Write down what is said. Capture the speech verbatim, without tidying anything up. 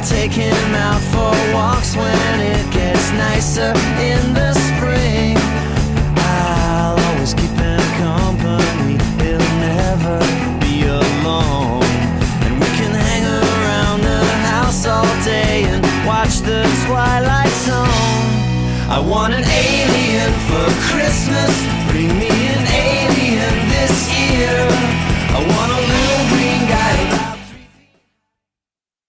I'll take him out for walks when it gets nicer in the spring. I'll always keep him company, he'll never be alone. And we can hang around the house all day and watch the twilight zone. I want an alien for Christmas.